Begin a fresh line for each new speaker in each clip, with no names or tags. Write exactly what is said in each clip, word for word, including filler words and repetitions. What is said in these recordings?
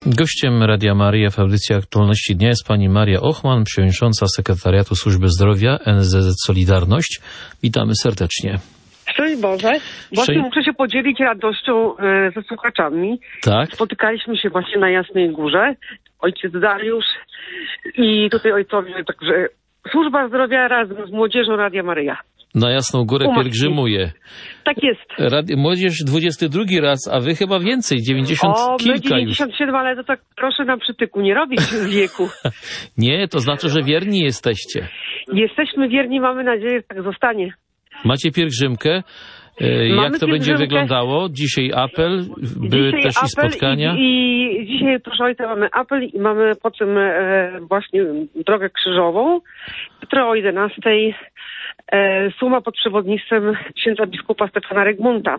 Gościem Radia Maryja w audycji Aktualności Dnia jest pani Maria Ochman, przewodnicząca Sekretariatu Służby Zdrowia N Z Z Solidarność. Witamy serdecznie.
Szczęść Boże. Właśnie
Szczę...
muszę się podzielić radością e, ze słuchaczami.
Tak?
Spotykaliśmy się właśnie na Jasnej Górze. Ojciec Dariusz i tutaj ojcowie, także Służba Zdrowia razem z Młodzieżą Radia Maryja.
Na Jasną Górę
Umarki.
pielgrzymuje.
Tak jest.
Radi... Młodzież dwudziesty drugi raz, a wy chyba więcej, dziewięćdziesiąt
o,
kilka
my dziewięćdziesiąt siedem, już. Ale to tak proszę na przytyku nie robić z wieku.
Nie, to znaczy, że wierni jesteście.
Jesteśmy wierni, mamy nadzieję, że tak zostanie.
Macie pielgrzymkę. E, jak to będzie wyglądało? Dzisiaj apel, były
dzisiaj
też i spotkania.
I, I dzisiaj, proszę ojca, mamy apel i mamy potem e, właśnie drogę krzyżową. Jutro o jedenastej e, suma pod przewodnictwem księdza biskupa Stefana Regmunta.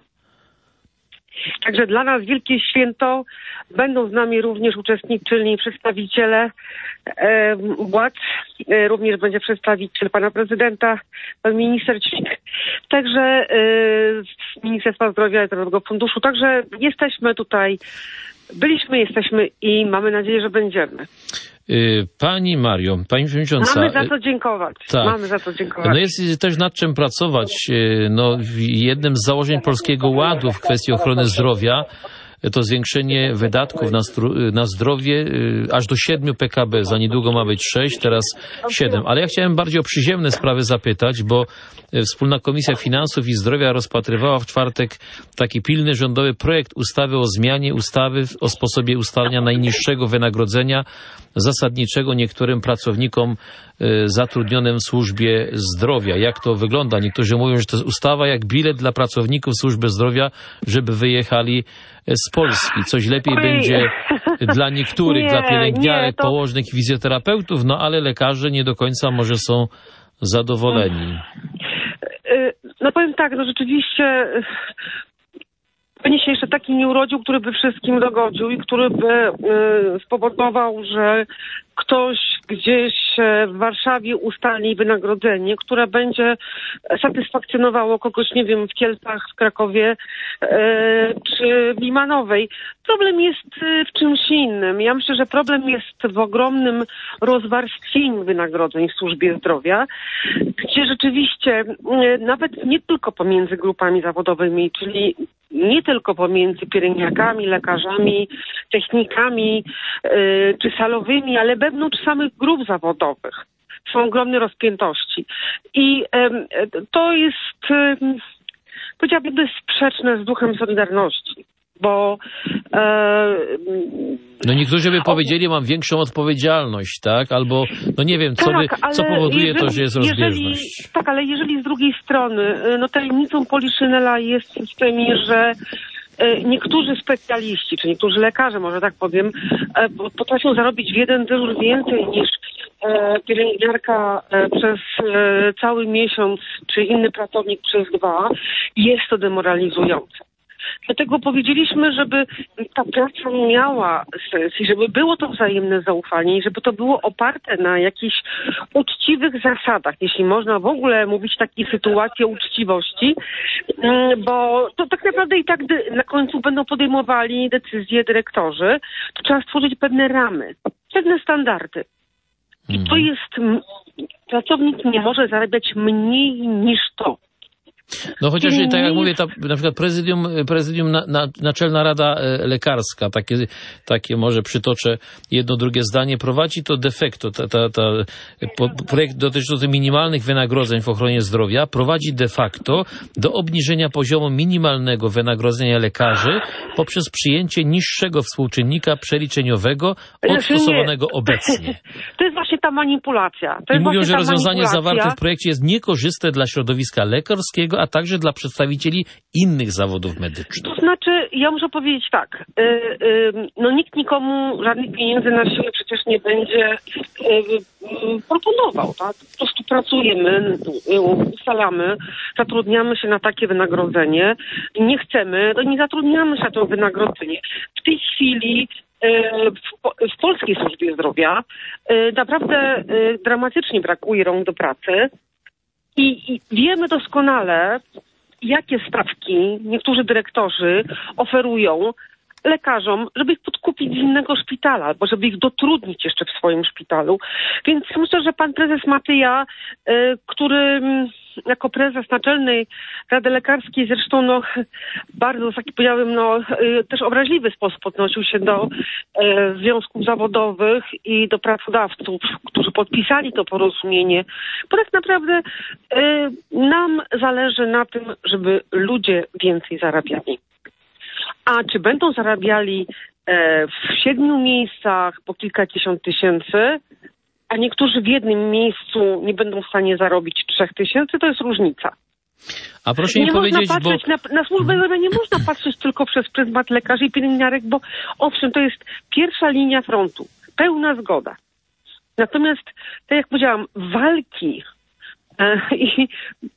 Także dla nas wielkie święto. Będą z nami również uczestniczyli przedstawiciele e, władz. E, również będzie przedstawiciel pana prezydenta, pan minister Ćwik. Także e, z Ministerstwa Zdrowia i Narodowego Funduszu. Także jesteśmy tutaj, byliśmy, jesteśmy i mamy nadzieję, że będziemy.
Pani Mario, pani przewodnicząca.
Mamy za to dziękować.
Tak.
Mamy za to dziękować.
No jest też nad czym pracować. No, jednym z założeń Polskiego Ładu w kwestii ochrony zdrowia to zwiększenie wydatków na, na zdrowie aż do siedmiu P K B. Za niedługo ma być sześć, teraz siedem. Ale ja chciałem bardziej o przyziemne sprawy zapytać, bo Wspólna Komisja Finansów i Zdrowia rozpatrywała w czwartek taki pilny rządowy projekt ustawy o zmianie ustawy o sposobie ustalania najniższego wynagrodzenia zasadniczego niektórym pracownikom zatrudnionym w służbie zdrowia. Jak to wygląda? Niektórzy mówią, że to jest ustawa jak bilet dla pracowników służby zdrowia, żeby wyjechali z Polski. Coś lepiej
Oj.
będzie dla niektórych,
nie,
dla pielęgniarek,
nie, to...
położnych i fizjoterapeutów, no ale lekarze nie do końca może są zadowoleni.
No powiem tak, no rzeczywiście pewnie się jeszcze taki nie urodził, który by wszystkim dogodził i który by y, spowodował, że ktoś gdzieś w Warszawie ustali wynagrodzenie, które będzie satysfakcjonowało kogoś, nie wiem, w Kielcach, w Krakowie y, czy w Limanowej. Problem jest w czymś innym. Ja myślę, że problem jest w ogromnym rozwarstwieniu wynagrodzeń w służbie zdrowia, gdzie rzeczywiście y, nawet nie tylko pomiędzy grupami zawodowymi, czyli nie tylko pomiędzy pielęgniarkami, lekarzami, technikami yy, czy salowymi, ale wewnątrz samych grup zawodowych są ogromne rozpiętości. I yy, to jest, yy, powiedziałabym, sprzeczne z duchem Solidarności. Bo e,
no niektórzy by powiedzieli, mam większą odpowiedzialność, tak? Albo, no nie wiem, co,
tak,
by, co powoduje
jeżeli,
to, że jest rozbieżność.
Jeżeli, tak, ale jeżeli z drugiej strony, no tajemnicą Poliszynela jest w tym, że niektórzy specjaliści, czy niektórzy lekarze, może tak powiem, potrafią zarobić w jeden dyżur więcej niż pielęgniarka przez cały miesiąc, czy inny pracownik przez dwa, jest to demoralizujące. Dlatego powiedzieliśmy, żeby ta praca miała sens i żeby było to wzajemne zaufanie i żeby to było oparte na jakichś uczciwych zasadach, jeśli można w ogóle mówić w takiej sytuacji o uczciwości, bo to tak naprawdę i tak na końcu będą podejmowali decyzje dyrektorzy, to trzeba stworzyć pewne ramy, pewne standardy. I to jest, pracownik nie może zarabiać mniej niż to.
No chociaż tak jak mówię, ta, na przykład prezydium, prezydium na, na, Naczelna Rada Lekarska, takie, takie może przytoczę jedno, drugie zdanie, prowadzi to de facto, ta, ta, ta, projekt dotyczący minimalnych wynagrodzeń w ochronie zdrowia prowadzi de facto do obniżenia poziomu minimalnego wynagrodzenia lekarzy poprzez przyjęcie niższego współczynnika przeliczeniowego od stosowanego obecnie.
To jest właśnie ta manipulacja. To
I
jest
mówią, że rozwiązanie
manipulacja.
zawarte w projekcie jest niekorzystne dla środowiska lekarskiego, a także dla przedstawicieli innych zawodów medycznych.
To znaczy, ja muszę powiedzieć tak, yy, yy, no nikt nikomu żadnych pieniędzy na siłę przecież nie będzie yy, yy, proponował, tak? Po prostu pracujemy, yy, ustalamy, zatrudniamy się na takie wynagrodzenie, nie chcemy, to nie zatrudniamy się na to wynagrodzenie. W tej chwili W, w polskiej służbie zdrowia naprawdę dramatycznie brakuje rąk do pracy i, i wiemy doskonale, jakie stawki niektórzy dyrektorzy oferują lekarzom, żeby ich podkupić z innego szpitala, albo żeby ich dotrudnić jeszcze w swoim szpitalu. Więc myślę, że pan prezes Matyja, y, który jako prezes Naczelnej Rady Lekarskiej zresztą no, bardzo, tak powiedziałabym, no, y, też obraźliwy sposób odnosił się do y, związków zawodowych i do pracodawców, którzy podpisali to porozumienie, bo tak naprawdę y, nam zależy na tym, żeby ludzie więcej zarabiali. A czy będą zarabiali e, w siedmiu miejscach po kilkadziesiąt tysięcy, a niektórzy w jednym miejscu nie będą w stanie zarobić trzech tysięcy, to jest różnica.
A proszę mi
nie
powiedzieć,
można patrzeć
bo...
na, na służbę zdrowia nie można patrzeć tylko przez pryzmat lekarzy i pielęgniarek, bo owszem, to jest pierwsza linia frontu, pełna zgoda. Natomiast, tak jak powiedziałam, walki e, i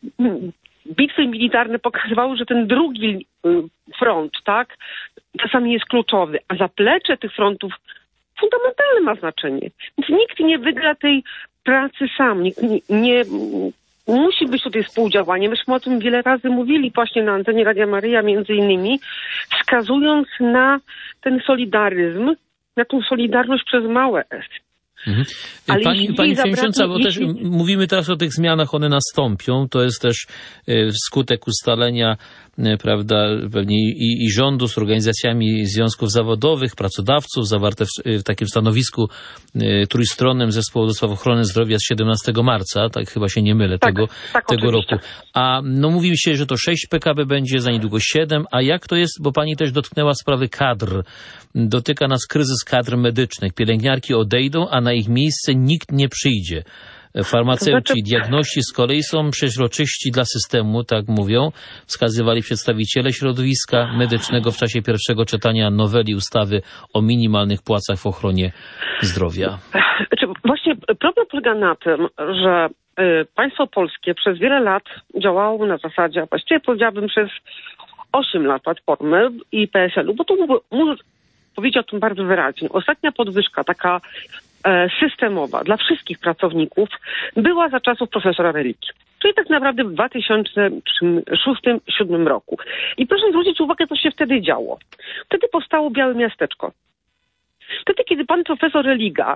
bitwy militarne pokazywały, że ten drugi front, tak, czasami jest kluczowy, a zaplecze tych frontów fundamentalne ma znaczenie. Więc nikt nie wygra tej pracy sam, nikt nie, nie musi być tutaj współdziałanie. Myśmy o tym wiele razy mówili właśnie na antenie Radia Maryja między innymi, wskazując na ten solidaryzm, na tą solidarność przez małe S.
Mhm.
Ale
Pani, pani Przewodnicząca, bo
jeśli...
też mówimy teraz o tych zmianach, one nastąpią. To jest też skutek ustalenia, prawda, pewnie i, i rządu z organizacjami związków zawodowych, pracodawców, zawarte w, w takim stanowisku y, trójstronnym Zespołu do Spraw Ochrony Zdrowia z siedemnastego marca, tak chyba się nie mylę,
tak,
tego,
tak,
tego roku. A no mówi się, że to sześć P K B będzie, za niedługo siedem, a jak to jest, bo pani też dotknęła sprawy kadr. Dotyka nas kryzys kadr medycznych. Pielęgniarki odejdą, a na ich miejsce nikt nie przyjdzie. Farmaceuci i diagności z kolei są przeźroczyści dla systemu, tak mówią, wskazywali przedstawiciele środowiska medycznego w czasie pierwszego czytania noweli ustawy o minimalnych płacach w ochronie zdrowia.
Właśnie problem polega na tym, że państwo polskie przez wiele lat działało na zasadzie, właściwie powiedziałabym przez osiem lat Platformy i P S L u, bo tu muszę powiedzieć o tym bardzo wyraźnie. Ostatnia podwyżka, taka systemowa dla wszystkich pracowników była za czasów profesora Religi. Czyli tak naprawdę w dwa tysiące szóstym do dwa tysiące siódmym roku. I proszę zwrócić uwagę, co się wtedy działo. Wtedy powstało Białe Miasteczko. Wtedy, kiedy pan profesor Religa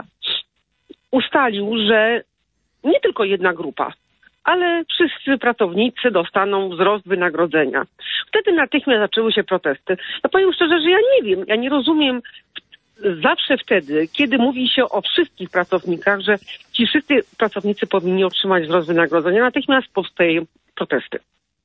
ustalił, że nie tylko jedna grupa, ale wszyscy pracownicy dostaną wzrost wynagrodzenia. Wtedy natychmiast zaczęły się protesty. Ja powiem szczerze, że ja nie wiem, ja nie rozumiem zawsze wtedy, kiedy mówi się o wszystkich pracownikach, że ci wszyscy pracownicy powinni otrzymać wzrost wynagrodzenia, natychmiast powstają protesty.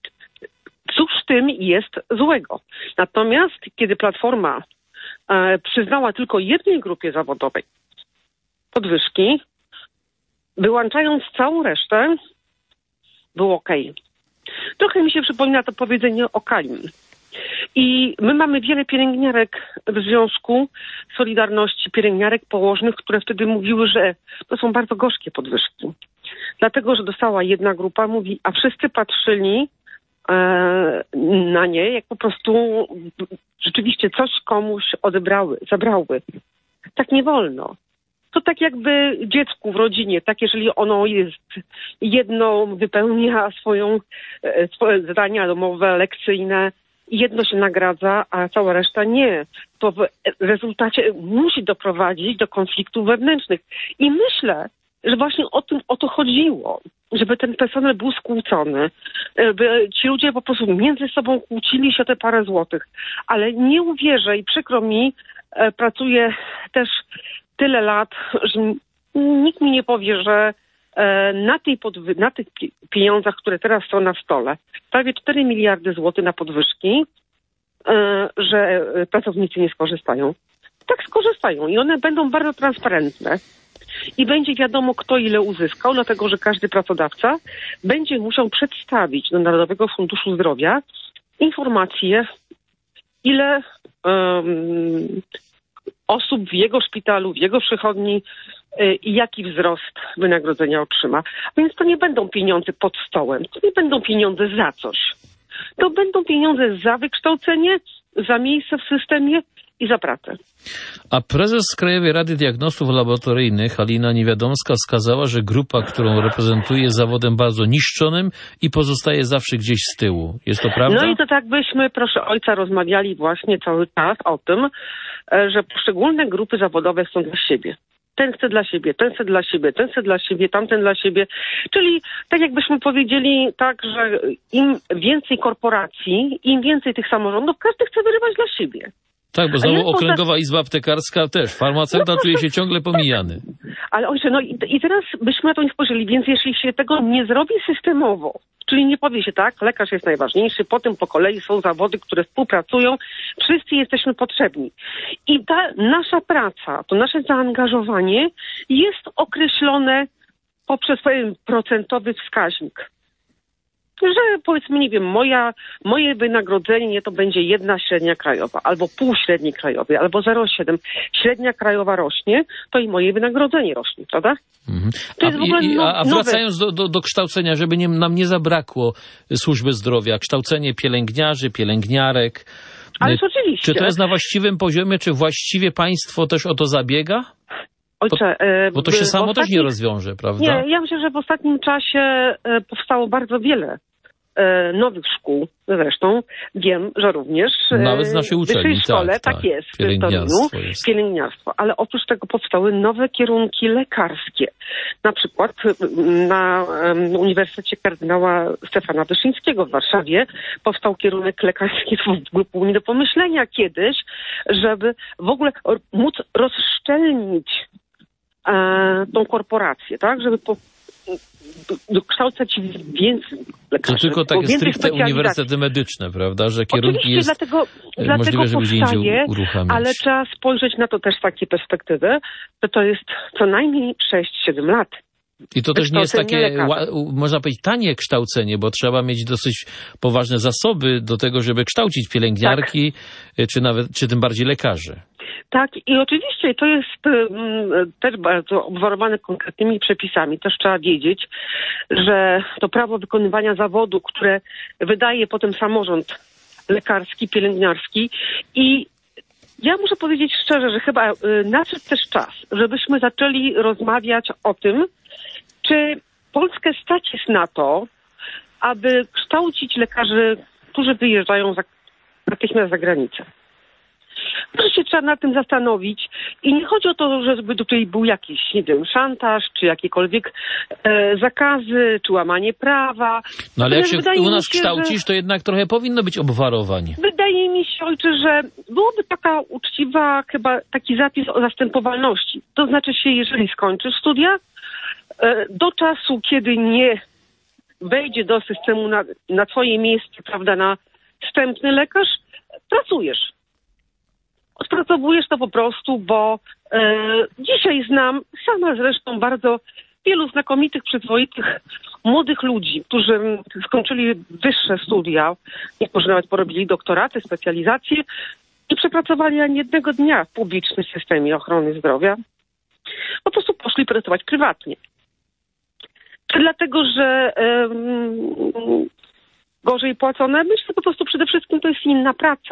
Cóż w tym jest złego? Natomiast kiedy Platforma e, przyznała tylko jednej grupie zawodowej podwyżki, wyłączając całą resztę, było okej. Trochę mi się przypomina to powiedzenie o Kalim. I my mamy wiele pielęgniarek w Związku Solidarności, pielęgniarek położnych, które wtedy mówiły, że to są bardzo gorzkie podwyżki. Dlatego, że dostała jedna grupa, mówi, a wszyscy patrzyli e, na nie, jak po prostu rzeczywiście coś komuś odebrały, zabrały. Tak nie wolno. To tak jakby dziecku w rodzinie, tak jeżeli ono jest jedno, wypełnia swoją, swoje zadania domowe, lekcyjne, jedno się nagradza, a cała reszta nie. To w rezultacie musi doprowadzić do konfliktów wewnętrznych. I myślę, że właśnie o tym o to chodziło, żeby ten personel był skłócony, by ci ludzie po prostu między sobą kłócili się o te parę złotych. Ale nie uwierzę i przykro mi, pracuję też tyle lat, że nikt mi nie powie, że na, tej podwy- na tych pieniądzach, które teraz są na stole, prawie cztery miliardy złotych na podwyżki, że pracownicy nie skorzystają. Tak skorzystają i one będą bardzo transparentne i będzie wiadomo, kto ile uzyskał, dlatego że każdy pracodawca będzie musiał przedstawić do Narodowego Funduszu Zdrowia informacje, ile um, osób w jego szpitalu, w jego przychodni i jaki wzrost wynagrodzenia otrzyma. Więc to nie będą pieniądze pod stołem, to nie będą pieniądze za coś. To będą pieniądze za wykształcenie, za miejsce w systemie i za pracę.
A prezes Krajowej Rady Diagnostów Laboratoryjnych Halina Niewiadomska wskazała, że grupa, którą reprezentuje, jest zawodem bardzo niszczonym i pozostaje zawsze gdzieś z tyłu. Jest to prawda?
No i to tak byśmy, proszę ojca, rozmawiali właśnie cały czas o tym, że poszczególne grupy zawodowe są dla siebie. Ten chce dla siebie, ten chce dla siebie, ten chce dla siebie, tamten dla siebie. Czyli tak jakbyśmy powiedzieli tak, że im więcej korporacji, im więcej tych samorządów, każdy chce wyrywać dla siebie.
Tak, bo znowu Okręgowa Izba Aptekarska też. Farmaceuta no, czuje się ciągle pomijany.
Ale ojcze, no i, i teraz byśmy na to nie spojrzeli, więc jeśli się tego nie zrobi systemowo, czyli nie powie się tak, lekarz jest najważniejszy, potem po kolei są zawody, które współpracują, wszyscy jesteśmy potrzebni. I ta nasza praca, to nasze zaangażowanie jest określone poprzez pewien procentowy wskaźnik. Że powiedzmy, nie wiem, moja, moje wynagrodzenie to będzie jedna średnia krajowa, albo pół średniej krajowej, albo zero przecinek siedem. Średnia krajowa rośnie, to i moje wynagrodzenie rośnie, prawda? Mhm. To jest
a,
w ogóle
i,
no,
a wracając do, do, do kształcenia, żeby nie, nam nie zabrakło służby zdrowia, kształcenie pielęgniarzy, pielęgniarek.
Ależ oczywiście.
Czy to jest na właściwym poziomie, czy właściwie państwo też o to zabiega?
Ojcze,
bo, bo to się samo też nie rozwiąże, prawda?
Nie, ja myślę, że w ostatnim czasie powstało bardzo wiele nowych szkół, zresztą wiem, że również
nawet z naszej uczelni,
w wyższej szkole, tak, tak jest,
pielęgniarstwo,
w
jest.
pielęgniarstwo, ale oprócz tego powstały nowe kierunki lekarskie. Na przykład na um, Uniwersytecie Kardynała Stefana Wyszyńskiego w Warszawie powstał kierunek lekarski, to w ogóle było nie do pomyślenia kiedyś, żeby w ogóle móc rozszczelnić e, tą korporację, tak, żeby po dokształcać więcej lekarzy.
To tylko takie stricte uniwersytety medyczne, prawda? Że kierunki
Oczywiście,
jest
dlatego, dlatego
możliwe, żeby
powstaje,
uruchamiać.
Ale trzeba spojrzeć na to też z takiej perspektywy, że to jest co najmniej sześć siedem lat.
I to też nie jest takie, można powiedzieć, tanie kształcenie, bo trzeba mieć dosyć poważne zasoby do tego, żeby kształcić pielęgniarki, tak. czy nawet, czy tym bardziej lekarzy.
Tak, i oczywiście to jest um, też bardzo obwarowane konkretnymi przepisami. Też trzeba wiedzieć, że to prawo wykonywania zawodu, które wydaje potem samorząd lekarski, pielęgniarski i ja muszę powiedzieć szczerze, że chyba y, nadszedł też czas, żebyśmy zaczęli rozmawiać o tym, czy Polskę stać jest na to, aby kształcić lekarzy, którzy wyjeżdżają za, natychmiast za granicę. Może się trzeba nad tym zastanowić i nie chodzi o to, żeby tutaj był jakiś, nie wiem, szantaż, czy jakiekolwiek e, zakazy, czy łamanie prawa.
No ale jak się u nas
się,
kształcisz,
że...
to jednak trochę powinno być obwarowań.
Wydaje mi się, ojcze, że byłoby taka uczciwa, chyba taki zapis o zastępowalności. To znaczy się, jeżeli skończysz studia, e, do czasu, kiedy nie wejdzie do systemu na, na twoje miejsce, prawda, na wstępny lekarz, pracujesz. Odpracowujesz to po prostu, bo e, dzisiaj znam, sama zresztą bardzo wielu znakomitych, przyzwoitych, młodych ludzi, którzy skończyli wyższe studia, niektórzy nawet porobili doktoraty, specjalizacje i przepracowali ani jednego dnia w publicznym systemie ochrony zdrowia. Po prostu poszli pracować prywatnie. Czy dlatego, że e, gorzej płacone? Myślę po prostu przede wszystkim to jest inna praca.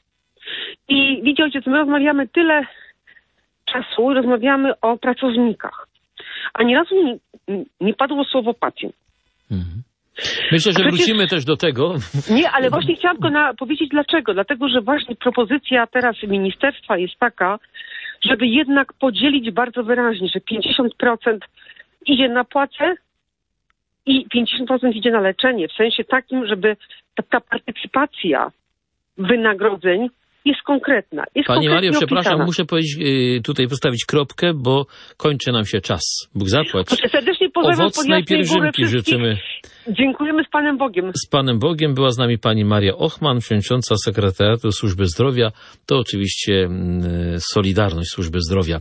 I widzicie, ojciec, my rozmawiamy tyle czasu i rozmawiamy o pracownikach. Ani razu nie, nie padło słowo pacjent.
Mhm. Myślę, że przecież... wrócimy też do tego.
Nie, ale właśnie chciałam tylko na, powiedzieć dlaczego. Dlatego, że właśnie propozycja teraz ministerstwa jest taka, żeby jednak podzielić bardzo wyraźnie, że pięćdziesiąt procent idzie na płacę i pięćdziesiąt procent idzie na leczenie. W sensie takim, żeby taka partycypacja wynagrodzeń jest konkretna. Jest
Pani Mario, przepraszam,
opisana.
muszę powiedzieć, yy, tutaj postawić kropkę, bo kończy nam się czas. Bóg zapłać.
Serdecznie pozdrawiam.
Owocnej pielgrzymki życzymy.
Dziękujemy z Panem Bogiem.
Z Panem Bogiem była z nami pani Maria Ochman, przewodnicząca Sekretariatu Służby Zdrowia. To oczywiście yy, Solidarność Służby Zdrowia.